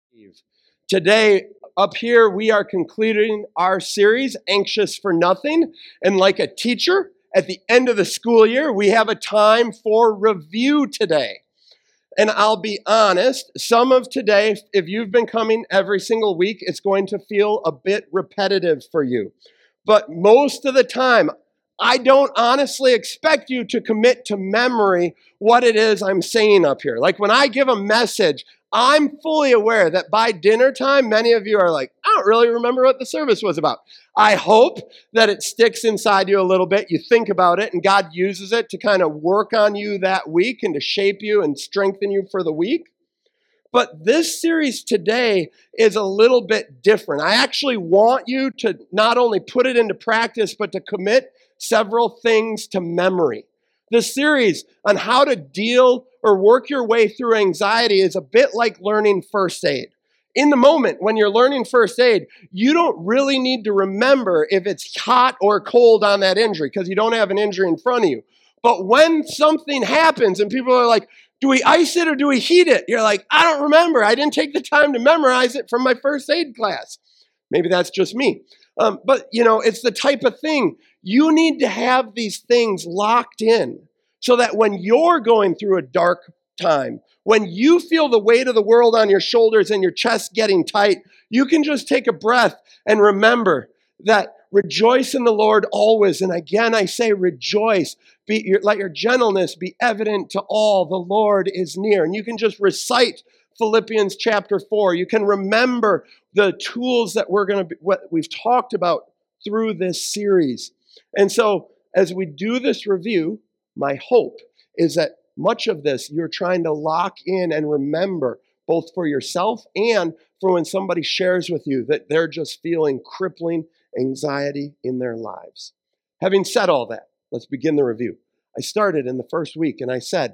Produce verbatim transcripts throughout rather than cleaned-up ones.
Eve. Today, up here, we are concluding our series, Anxious for Nothing. And like a teacher, at the end of the school year, we have a time for review today. And I'll be honest, some of today, if you've been coming every single week, it's going to feel a bit repetitive for you. But most of the time, I don't honestly expect you to commit to memory what it is I'm saying up here. Like when I give a message, I'm fully aware that by dinner time, many of you are like, I don't really remember what the service was about. I hope that it sticks inside you a little bit. You think about it and God uses it to kind of work on you that week and to shape you and strengthen you for the week. But this series today is a little bit different. I actually want you to not only put it into practice, but to commit several things to memory. The series on how to deal or work your way through anxiety is a bit like learning first aid. In the moment when you're learning first aid, you don't really need to remember if it's hot or cold on that injury because you don't have an injury in front of you. But when something happens and people are like, do we ice it or do we heat it? You're like, I don't remember. I didn't take the time to memorize it from my first aid class. Maybe that's just me. Um, but, you know, it's the type of thing. You need to have these things locked in so that when you're going through a dark time, when you feel the weight of the world on your shoulders and your chest getting tight, you can just take a breath and remember that rejoice in the Lord always. And again, I say rejoice. Be, your, let your gentleness be evident to all. The Lord is near. And you can just recite Philippians chapter four. You can remember the tools that we're going to be, what we've talked about through this series. And so as we do this review, my hope is that much of this you're trying to lock in and remember both for yourself and for when somebody shares with you that they're just feeling crippling anxiety in their lives. Having said all that, let's begin the review. I started in the first week and I said,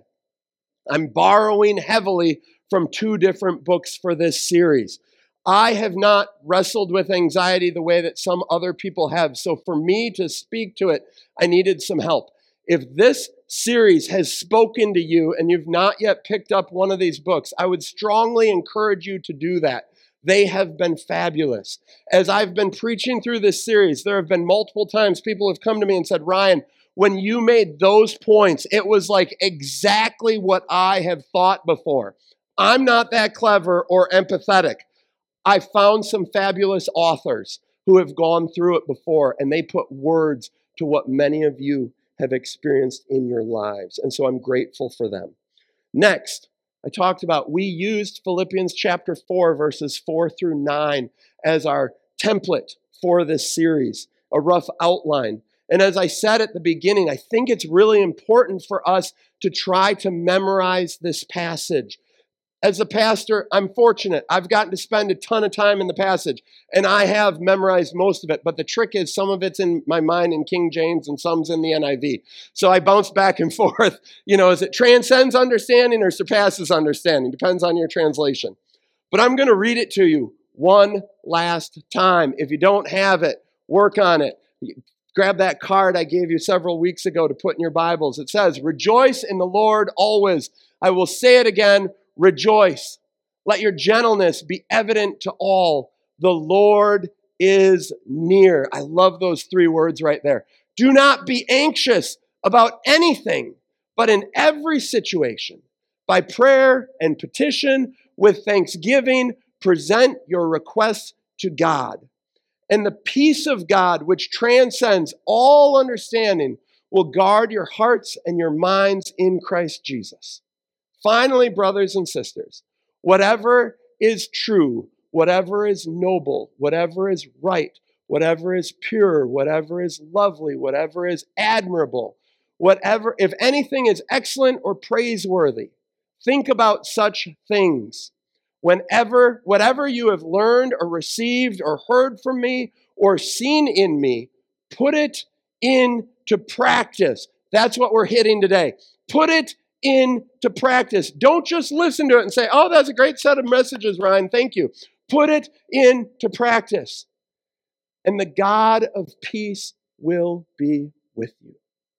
I'm borrowing heavily from two different books for this series. I have not wrestled with anxiety the way that some other people have. So for me to speak to it, I needed some help. If this series has spoken to you and you've not yet picked up one of these books, I would strongly encourage you to do that. They have been fabulous. As I've been preaching through this series, there have been multiple times people have come to me and said, Ryan, when you made those points, it was like exactly what I have thought before. I'm not that clever or empathetic. I found some fabulous authors who have gone through it before, and they put words to what many of you have experienced in your lives. And so I'm grateful for them. Next, I talked about, we used Philippians chapter four, verses four through nine as our template for this series, a rough outline. And as I said at the beginning, I think it's really important for us to try to memorize this passage. As a pastor, I'm fortunate. I've gotten to spend a ton of time in the passage, and I have memorized most of it. But the trick is some of it's in my mind in King James and some's in the N I V. So I bounce back and forth. You know, is it transcends understanding or surpasses understanding? Depends on your translation. But I'm going to read it to you one last time. If you don't have it, work on it. Grab that card I gave you several weeks ago to put in your Bibles. It says, rejoice in the Lord always. I will say it again. Rejoice. Let your gentleness be evident to all. The Lord is near. I love those three words right there. Do not be anxious about anything, but in every situation, by prayer and petition, with thanksgiving, present your requests to God. And the peace of God, which transcends all understanding, will guard your hearts and your minds in Christ Jesus. Finally, brothers and sisters, whatever is true, whatever is noble, whatever is right, whatever is pure, whatever is lovely, whatever is admirable, whatever, if anything is excellent or praiseworthy, think about such things. Whenever, whatever you have learned or received or heard from me or seen in me, put it into practice. That's what we're hitting today. Put it into practice. Don't just listen to it and say, oh, that's a great set of messages, Ryan. Thank you. Put it into practice. And the God of peace will be with you.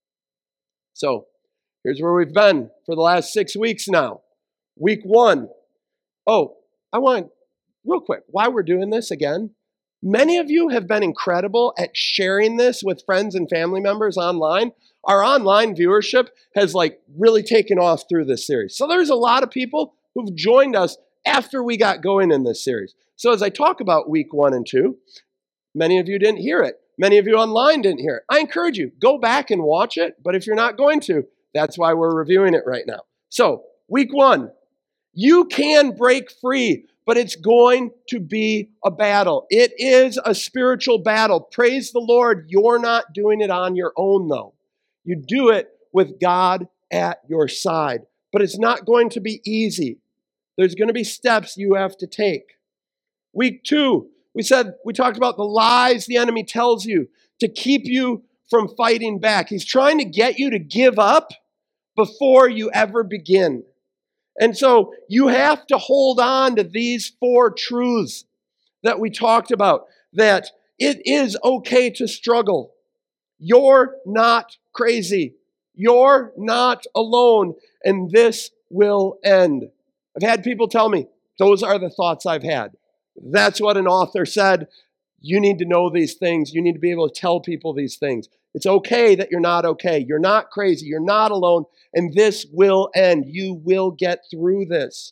So here's where we've been for the last six weeks now. Week one. Oh, I want real quick, why we're doing this again. Many of you have been incredible at sharing this with friends and family members online. Our online viewership has like really taken off through this series. So there's a lot of people who've joined us after we got going in this series. So as I talk about week one and two, many of you didn't hear it. Many of you online didn't hear it. I encourage you, go back and watch it. But if you're not going to, that's why we're reviewing it right now. So week one, you can break free, but it's going to be a battle. It is a spiritual battle. Praise the Lord, you're not doing it on your own, though. You do it with God at your side. But it's not going to be easy. There's going to be steps you have to take. Week two, we said, we talked about the lies the enemy tells you to keep you from fighting back. He's trying to get you to give up before you ever begin. And so you have to hold on to these four truths that we talked about, that it is okay to struggle. You're not crazy. You're not alone, and this will end. I've had people tell me, those are the thoughts I've had. That's what an author said. You need to know these things. You need to be able to tell people these things. It's okay that you're not okay. You're not crazy. You're not alone. And this will end. You will get through this.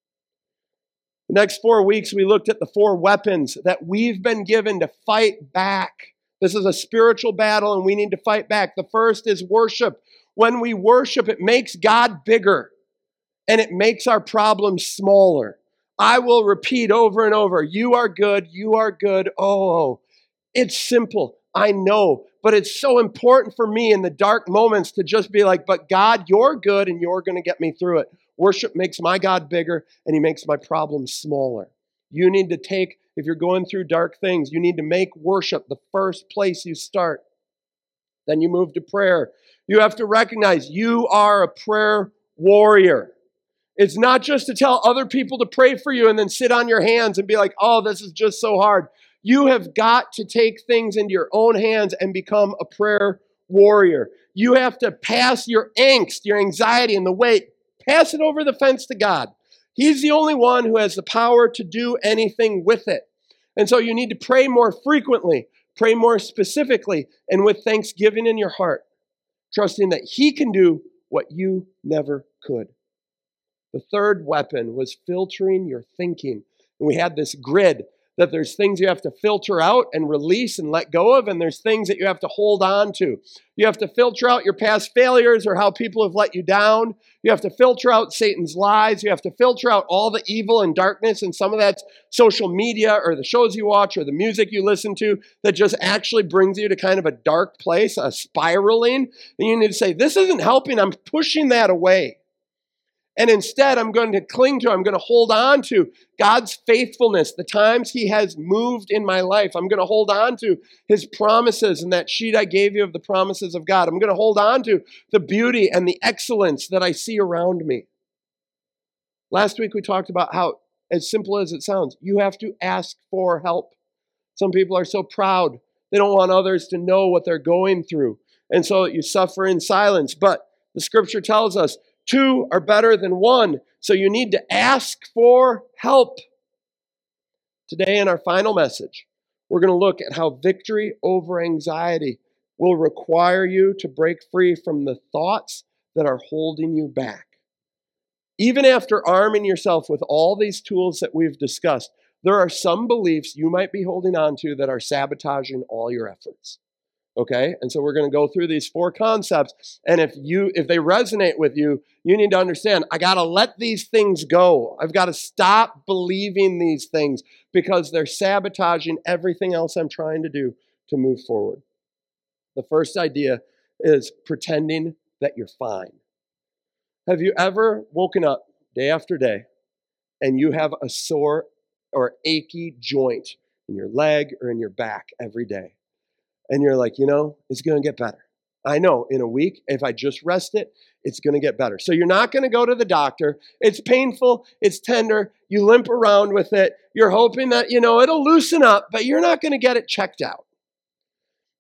The next four weeks, we looked at the four weapons that we've been given to fight back. This is a spiritual battle, and we need to fight back. The first is worship. When we worship, it makes God bigger, and it makes our problems smaller. I will repeat over and over, you are good, you are good. Oh, it's simple. I know, but it's so important for me in the dark moments to just be like, but God, you're good and you're going to get me through it. Worship makes my God bigger and he makes my problems smaller. You need to take, if you're going through dark things, you need to make worship the first place you start. Then you move to prayer. You have to recognize you are a prayer warrior. It's not just to tell other people to pray for you and then sit on your hands and be like, oh, this is just so hard. You have got to take things into your own hands and become a prayer warrior. You have to pass your angst, your anxiety, and the weight. Pass it over the fence to God. He's the only one who has the power to do anything with it. And so you need to pray more frequently, pray more specifically, and with thanksgiving in your heart, trusting that he can do what you never could. The third weapon was filtering your thinking. And we had this grid that there's things you have to filter out and release and let go of, and there's things that you have to hold on to. You have to filter out your past failures or how people have let you down. You have to filter out Satan's lies. You have to filter out all the evil and darkness, and some of that's social media or the shows you watch or the music you listen to that just actually brings you to kind of a dark place, a spiraling. And you need to say, this isn't helping. I'm pushing that away. And instead, I'm going to cling to, I'm going to hold on to God's faithfulness, the times he has moved in my life. I'm going to hold on to his promises and that sheet I gave you of the promises of God. I'm going to hold on to the beauty and the excellence that I see around me. Last week, we talked about how, as simple as it sounds, you have to ask for help. Some people are so proud. They don't want others to know what they're going through. And so you suffer in silence. But the scripture tells us, two are better than one, so you need to ask for help. Today in our final message, we're going to look at how victory over anxiety will require you to break free from the thoughts that are holding you back. Even after arming yourself with all these tools that we've discussed, there are some beliefs you might be holding on to that are sabotaging all your efforts. Okay, and so we're going to go through these four concepts, and if you if they resonate with you, you need to understand, I got to let these things go. I've got to stop believing these things because they're sabotaging everything else I'm trying to do to move forward. The first idea is pretending that you're fine. Have you ever woken up day after day and you have a sore or achy joint in your leg or in your back every day? And you're like, you know, it's going to get better. I know in a week, if I just rest it, it's going to get better. So you're not going to go to the doctor. It's painful. It's tender. You limp around with it. You're hoping that, you know, it'll loosen up, but you're not going to get it checked out.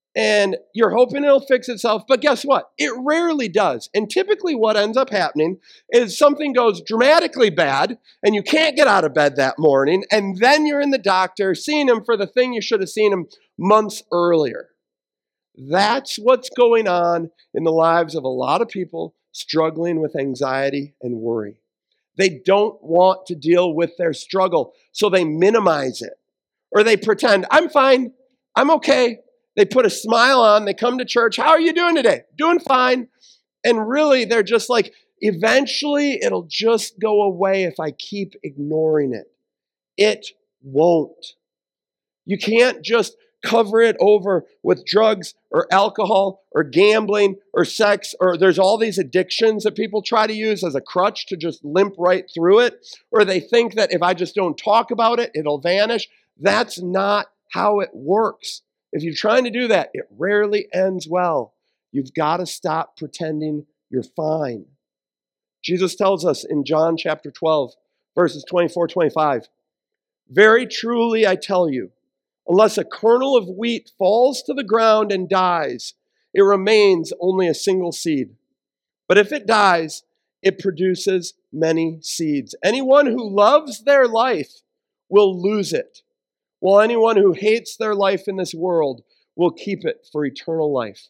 and you're hoping it'll fix itself, but guess what? It rarely does. And typically what ends up happening is something goes dramatically bad, and you can't get out of bed that morning, and then you're in the doctor seeing him for the thing you should have seen him months earlier. That's what's going on in the lives of a lot of people struggling with anxiety and worry. They don't want to deal with their struggle, so they minimize it. Or they pretend, I'm fine, I'm okay. They put a smile on, they come to church, how are you doing today? Doing fine. And really, they're just like, eventually it'll just go away if I keep ignoring it. It won't. You can't just cover it over with drugs or alcohol or gambling or sex, or there's all these addictions that people try to use as a crutch to just limp right through it. Or they think that if I just don't talk about it, it'll vanish. That's not how it works. If you're trying to do that, it rarely ends well. You've got to stop pretending you're fine. Jesus tells us in John chapter twelve, verses twenty-four, twenty-five, very truly I tell you, unless a kernel of wheat falls to the ground and dies, it remains only a single seed. But if it dies, it produces many seeds. Anyone who loves their life will lose it, while anyone who hates their life in this world will keep it for eternal life.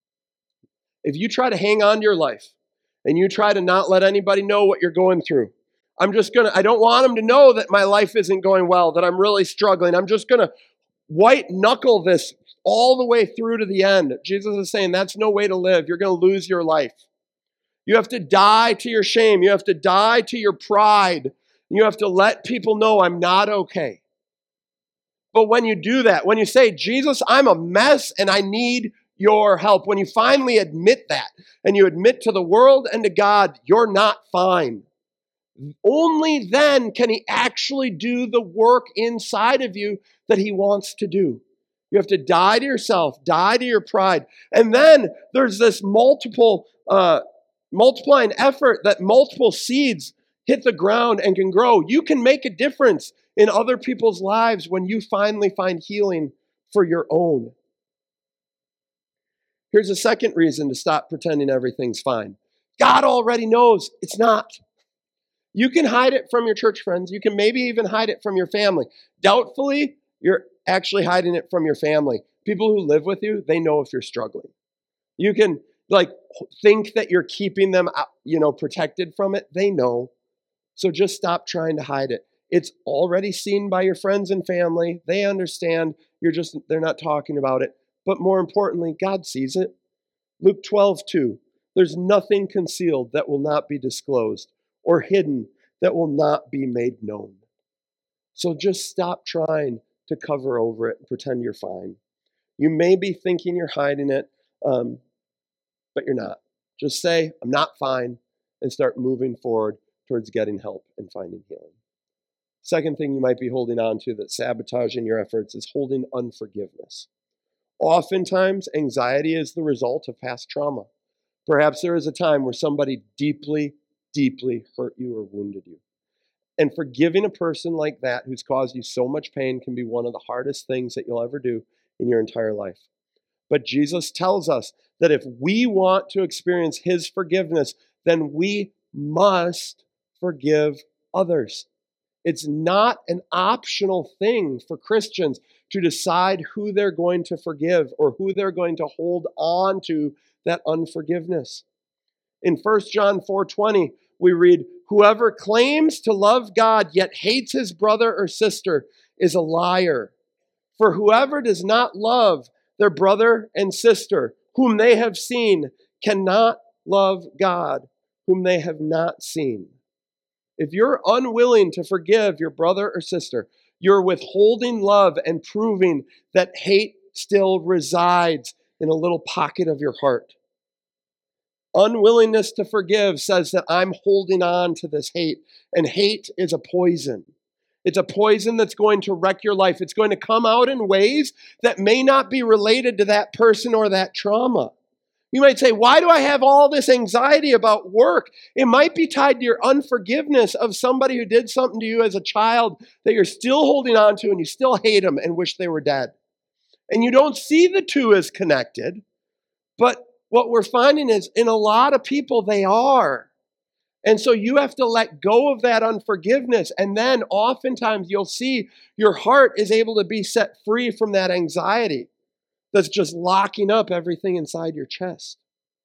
If you try to hang on to your life and you try to not let anybody know what you're going through, I'm just going to, I don't want them to know that my life isn't going well, that I'm really struggling. I'm just going to white knuckle this all the way through to the end. Jesus is saying that's no way to live. You're going to lose your life. You have to die to your shame. You have to die to your pride. You have to let people know I'm not okay. But when you do that, when you say, Jesus, I'm a mess and I need your help, when you finally admit that and you admit to the world and to God, you're not fine, only then can he actually do the work inside of you that he wants to do. You have to die to yourself, die to your pride. And then there's this multiple, uh, multiplying effort that multiple seeds hit the ground and can grow. You can make a difference in other people's lives when you finally find healing for your own. Here's a second reason to stop pretending everything's fine. God already knows it's not. You can hide it from your church friends. You can maybe even hide it from your family. Doubtfully, you're actually hiding it from your family. People who live with you, they know if you're struggling. You can like think that you're keeping them, you know, protected from it. They know. So just stop trying to hide it. It's already seen by your friends and family. They understand. You're just, they're not talking about it. But more importantly, God sees it. Luke twelve, two. There's nothing concealed that will not be disclosed, or hidden that will not be made known. So just stop trying to cover over it and pretend you're fine. You may be thinking you're hiding it, um, but you're not. Just say, I'm not fine, and start moving forward towards getting help and finding healing. Second thing you might be holding on to that's sabotaging your efforts is holding unforgiveness. Oftentimes, anxiety is the result of past trauma. Perhaps there is a time where somebody deeply, deeply hurt you or wounded you. And forgiving a person like that who's caused you so much pain can be one of the hardest things that you'll ever do in your entire life. But Jesus tells us that if we want to experience his forgiveness, then we must forgive others. It's not an optional thing for Christians to decide who they're going to forgive or who they're going to hold on to that unforgiveness. In First John four twenty, we read, whoever claims to love God yet hates his brother or sister is a liar. For whoever does not love their brother and sister whom they have seen cannot love God whom they have not seen. If you're unwilling to forgive your brother or sister, you're withholding love and proving that hate still resides in a little pocket of your heart. Unwillingness to forgive says that I'm holding on to this hate, and hate is a poison. It's a poison that's going to wreck your life. It's going to come out in ways that may not be related to that person or that trauma. You might say, why do I have all this anxiety about work? It might be tied to your unforgiveness of somebody who did something to you as a child that you're still holding on to and you still hate them and wish they were dead. And you don't see the two as connected, but what we're finding is in a lot of people, they are. And so you have to let go of that unforgiveness. And then oftentimes you'll see your heart is able to be set free from that anxiety that's just locking up everything inside your chest.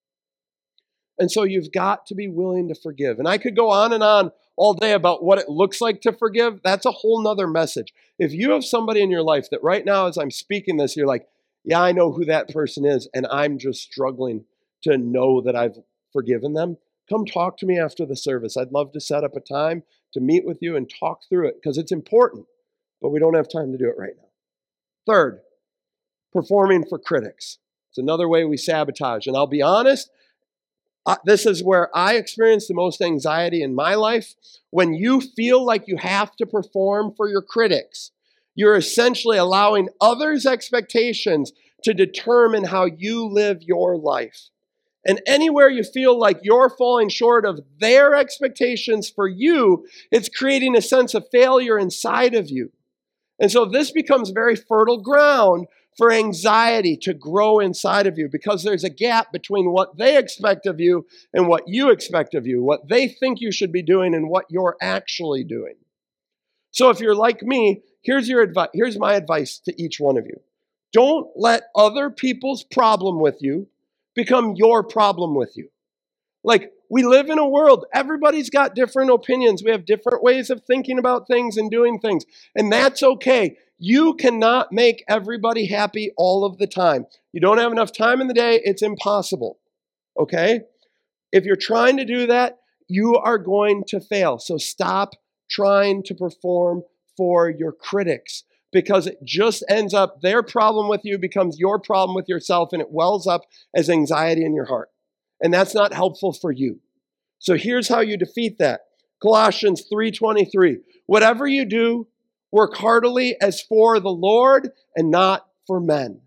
And so you've got to be willing to forgive. And I could go on and on all day about what it looks like to forgive. That's a whole nother message. If you have somebody in your life that right now, as I'm speaking this, you're like, yeah, I know who that person is, and I'm just struggling to know that I've forgiven them, come talk to me after the service. I'd love to set up a time to meet with you and talk through it because it's important, but we don't have time to do it right now. Third, performing for critics. It's another way we sabotage. And I'll be honest, uh, this is where I experience the most anxiety in my life. When you feel like you have to perform for your critics, you're essentially allowing others' expectations to determine how you live your life. And anywhere you feel like you're falling short of their expectations for you, it's creating a sense of failure inside of you. And so this becomes very fertile ground for anxiety to grow inside of you because there's a gap between what they expect of you and what you expect of you, what they think you should be doing and what you're actually doing. So if you're like me, here's your advice. Here's my advice to each one of you. Don't let other people's problem with you become your problem with you. Like, we live in a world, everybody's got different opinions. We have different ways of thinking about things and doing things, and that's okay. You cannot make everybody happy all of the time. You don't have enough time in the day, it's impossible, okay? If you're trying to do that, you are going to fail. So stop trying to perform for your critics, because it just ends up, their problem with you becomes your problem with yourself, and it wells up as anxiety in your heart. And that's not helpful for you. So here's how you defeat that. Colossians three twenty-three. Whatever you do, work heartily as for the Lord and not for men.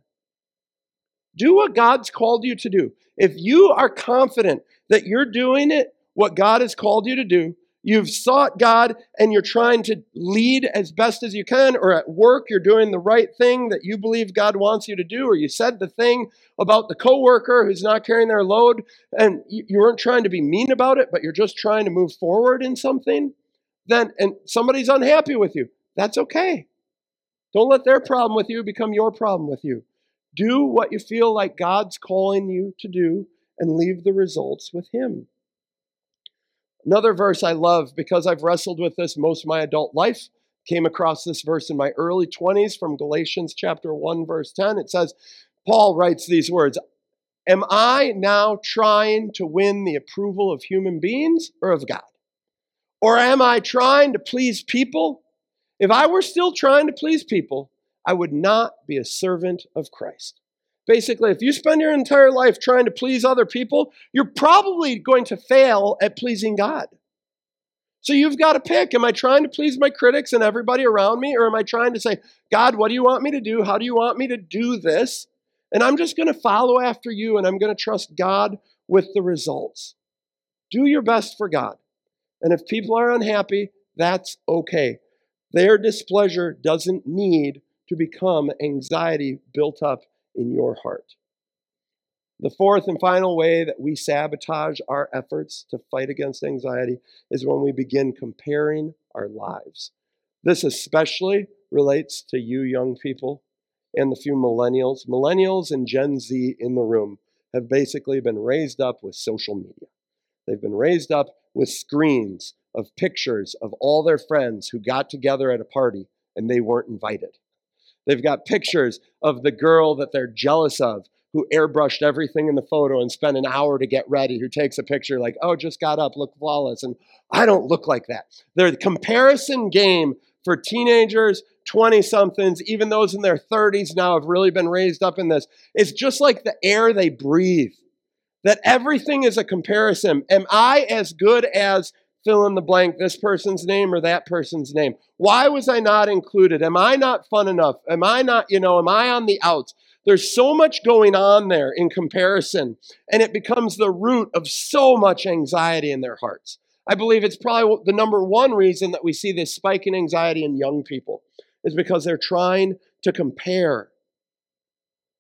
Do what God's called you to do. If you are confident that you're doing it, what God has called you to do, you've sought God and you're trying to lead as best as you can, or at work you're doing the right thing that you believe God wants you to do, or you said the thing about the coworker who's not carrying their load and you weren't trying to be mean about it, but you're just trying to move forward in something, then, and somebody's unhappy with you, that's okay. Don't let their problem with you become your problem with you. Do what you feel like God's calling you to do and leave the results with Him. Another verse I love, because I've wrestled with this most of my adult life, came across this verse in my early twenties from Galatians chapter one, verse ten. It says, Paul writes these words, am I now trying to win the approval of human beings or of God? Or am I trying to please people? If I were still trying to please people, I would not be a servant of Christ. Basically, if you spend your entire life trying to please other people, you're probably going to fail at pleasing God. So you've got to pick, am I trying to please my critics and everybody around me, or am I trying to say, God, what do you want me to do? How do you want me to do this? And I'm just going to follow after you, and I'm going to trust God with the results. Do your best for God. And if people are unhappy, that's okay. Their displeasure doesn't need to become anxiety built up in your heart. The fourth and final way that we sabotage our efforts to fight against anxiety is when we begin comparing our lives. This especially relates to you young people and the few millennials. Millennials and Gen Z in the room have basically been raised up with social media. They've been raised up with screens of pictures of all their friends who got together at a party and they weren't invited. They've got pictures of the girl that they're jealous of who airbrushed everything in the photo and spent an hour to get ready, who takes a picture like, oh, just got up, look flawless. And I don't look like that. The comparison game for teenagers, twenty-somethings, even those in their thirties now have really been raised up in this. It's just like the air they breathe, that everything is a comparison. Am I as good as fill in the blank, this person's name or that person's name? Why was I not included? Am I not fun enough? Am I not, you know, am I on the outs? There's so much going on there in comparison, and it becomes the root of so much anxiety in their hearts. I believe it's probably the number one reason that we see this spike in anxiety in young people is because they're trying to compare.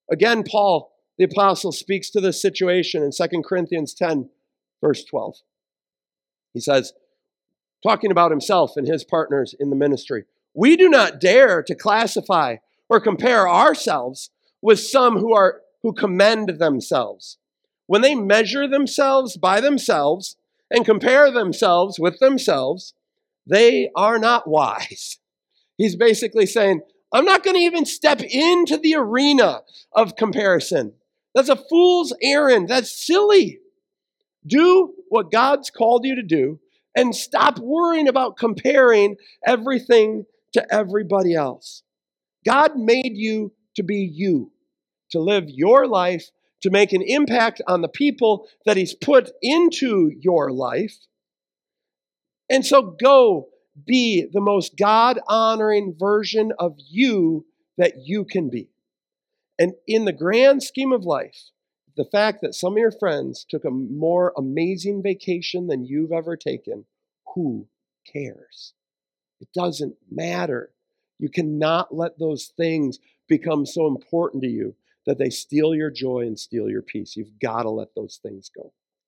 Again, Paul, the apostle, speaks to this situation in Second Corinthians ten, verse twelve. He says, talking about himself and his partners in the ministry, we do not dare to classify or compare ourselves with some who are who commend themselves. When they measure themselves by themselves and compare themselves with themselves, they are not wise. He's basically saying, I'm not going to even step into the arena of comparison. That's a fool's errand. That's silly. Do what God's called you to do and stop worrying about comparing everything to everybody else. God made you to be you, to live your life, to make an impact on the people that He's put into your life. And so go be the most God-honoring version of you that you can be. And in the grand scheme of life, the fact that some of your friends took a more amazing vacation than you've ever taken, who cares? It doesn't matter. You cannot let those things become so important to you that they steal your joy and steal your peace. You've got to let those things go.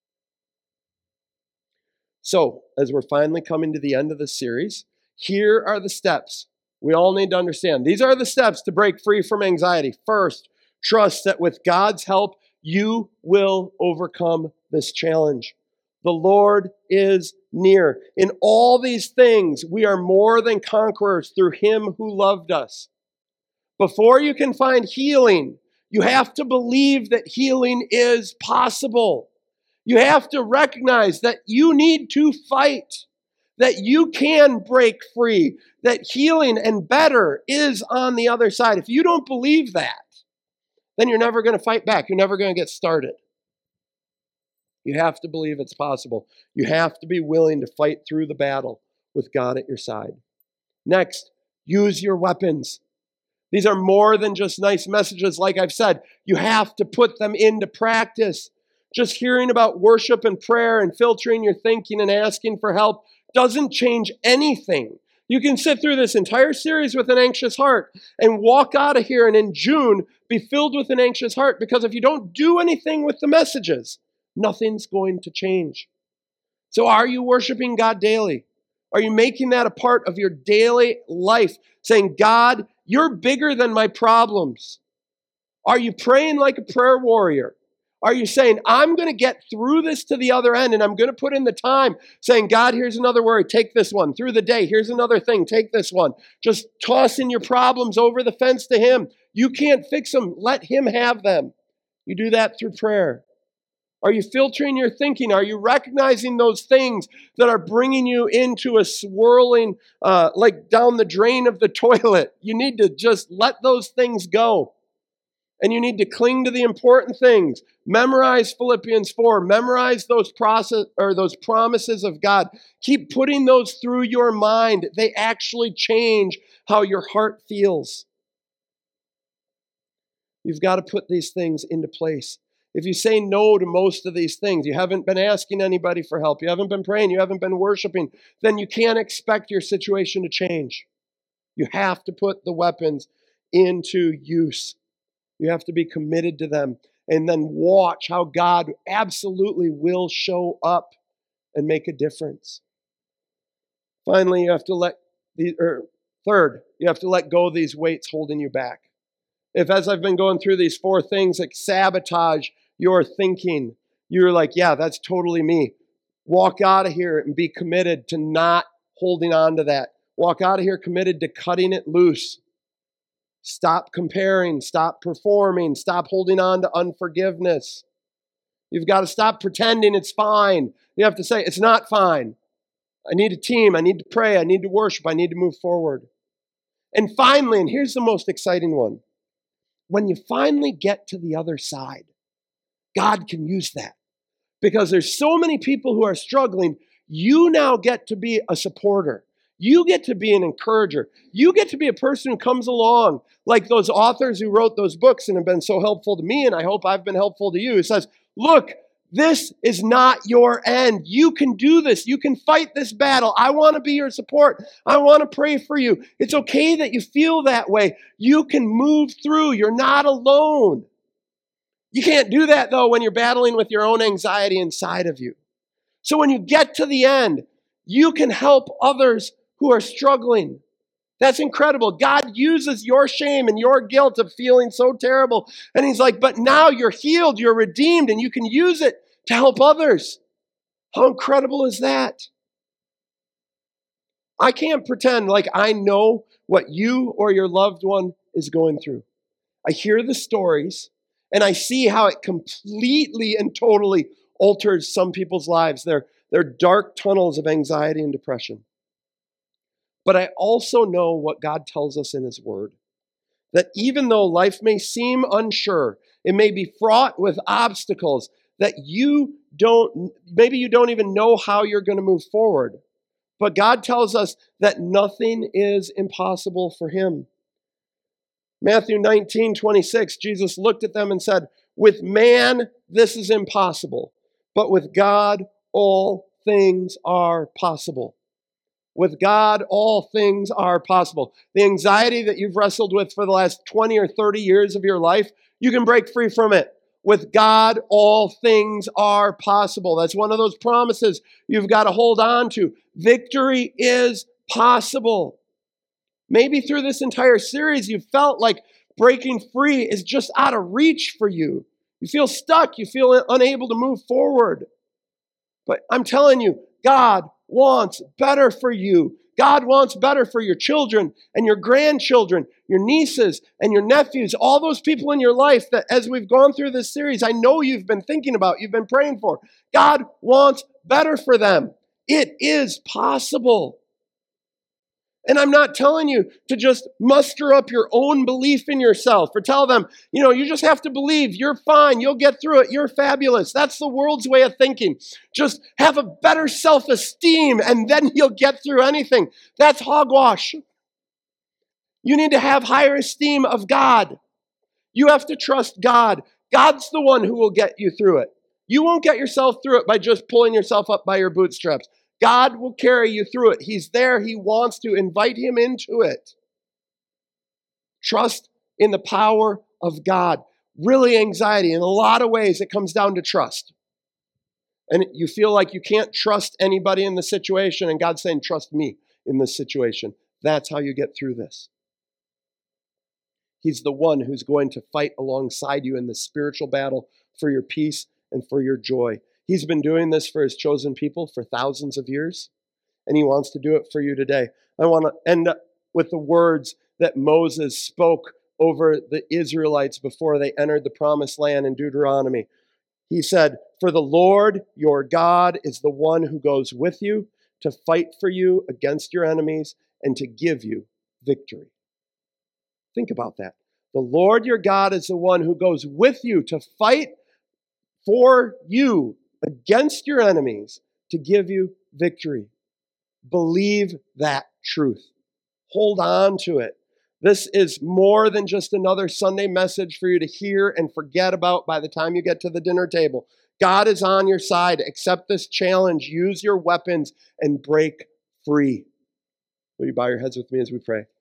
So, as we're finally coming to the end of the series, here are the steps we all need to understand. These are the steps to break free from anxiety. First, trust that with God's help, you will overcome this challenge. The Lord is near. In all these things, we are more than conquerors through Him who loved us. Before you can find healing, you have to believe that healing is possible. You have to recognize that you need to fight, that you can break free, that healing and better is on the other side. If you don't believe that, then you're never going to fight back. You're never going to get started. You have to believe it's possible. You have to be willing to fight through the battle with God at your side. Next, use your weapons. These are more than just nice messages, like I've said. You have to put them into practice. Just hearing about worship and prayer and filtering your thinking and asking for help doesn't change anything. You can sit through this entire series with an anxious heart and walk out of here and in June be filled with an anxious heart, because if you don't do anything with the messages, nothing's going to change. So are you worshiping God daily? Are you making that a part of your daily life, saying, God, you're bigger than my problems? Are you praying like a prayer warrior? Are you saying, I'm going to get through this to the other end and I'm going to put in the time, saying, God, here's another worry, take this one. Through the day, here's another thing, take this one. Just tossing your problems over the fence to Him. You can't fix them. Let Him have them. You do that through prayer. Are you filtering your thinking? Are you recognizing those things that are bringing you into a swirling, uh, like down the drain of the toilet? You need to just let those things go. And you need to cling to the important things. Memorize Philippians four. Memorize those process or those promises of God. Keep putting those through your mind. They actually change how your heart feels. You've got to put these things into place. If you say no to most of these things, you haven't been asking anybody for help, you haven't been praying, you haven't been worshiping, then you can't expect your situation to change. You have to put the weapons into use. You have to be committed to them and then watch how God absolutely will show up and make a difference. Finally, you have to let the, or third, you have to let go of these weights holding you back. If, as I've been going through these four things that sabotage your thinking, you're like, yeah, that's totally me. Walk out of here and be committed to not holding on to that. Walk out of here committed to cutting it loose. Stop comparing, stop performing, stop holding on to unforgiveness. You've got to stop pretending it's fine. You have to say, it's not fine. I need a team. I need to pray. I need to worship. I need to move forward. And finally, and here's the most exciting one, when you finally get to the other side, God can use that. Because there's so many people who are struggling, you now get to be a supporter. You get to be an encourager. You get to be a person who comes along, like those authors who wrote those books and have been so helpful to me, and I hope I've been helpful to you. Who says, look, This is not your end. You can do this. You can fight this battle. I want to be your support. I want to pray for you. It's okay that you feel that way. You can move through. You're not alone. You can't do that, though, when you're battling with your own anxiety inside of you. So when you get to the end, you can help others who are struggling. That's incredible. God uses your shame and your guilt of feeling so terrible. And he's like, but now you're healed, you're redeemed, and you can use it to help others. How incredible is that? I can't pretend like I know what you or your loved one is going through. I hear the stories, and I see how it completely and totally alters some people's lives. They're, they're dark tunnels of anxiety and depression. But I also know what God tells us in his word, that even though life may seem unsure, it may be fraught with obstacles that you don't, maybe you don't even know how you're going to move forward. But God tells us that nothing is impossible for him. Matthew nineteen twenty-six, Jesus looked at them and said, with man, this is impossible, but with God, all things are possible. With God, all things are possible. The anxiety that you've wrestled with for the last twenty or thirty years of your life, you can break free from it. With God, all things are possible. That's one of those promises you've got to hold on to. Victory is possible. Maybe through this entire series, you felt like breaking free is just out of reach for you. You feel stuck. You feel unable to move forward. But I'm telling you, God wants better for you. God wants better for your children and your grandchildren, your nieces and your nephews, all those people in your life that as we've gone through this series, I know you've been thinking about, you've been praying for. God wants better for them. It is possible. And I'm not telling you to just muster up your own belief in yourself or tell them, you know, you just have to believe you're fine. You'll get through it. You're fabulous. That's the world's way of thinking. Just have a better self-esteem and then you'll get through anything. That's hogwash. You need to have higher esteem of God. You have to trust God. God's the one who will get you through it. You won't get yourself through it by just pulling yourself up by your bootstraps. God will carry you through it. He's there. He wants to invite him into it. Trust in the power of God. Really, anxiety, in a lot of ways, it comes down to trust. And you feel like you can't trust anybody in the situation, and God's saying, trust me in this situation. That's how you get through this. He's the one who's going to fight alongside you in the spiritual battle for your peace and for your joy. He's been doing this for his chosen people for thousands of years, and he wants to do it for you today. I want to end up with the words that Moses spoke over the Israelites before they entered the promised land in Deuteronomy. He said, for the Lord your God is the one who goes with you to fight for you against your enemies and to give you victory. Think about that. The Lord your God is the one who goes with you to fight for you against your enemies to give you victory. Believe that truth. Hold on to it. This is more than just another Sunday message for you to hear and forget about by the time you get to the dinner table. God is on your side. Accept this challenge. Use your weapons and break free. Will you bow your heads with me as we pray?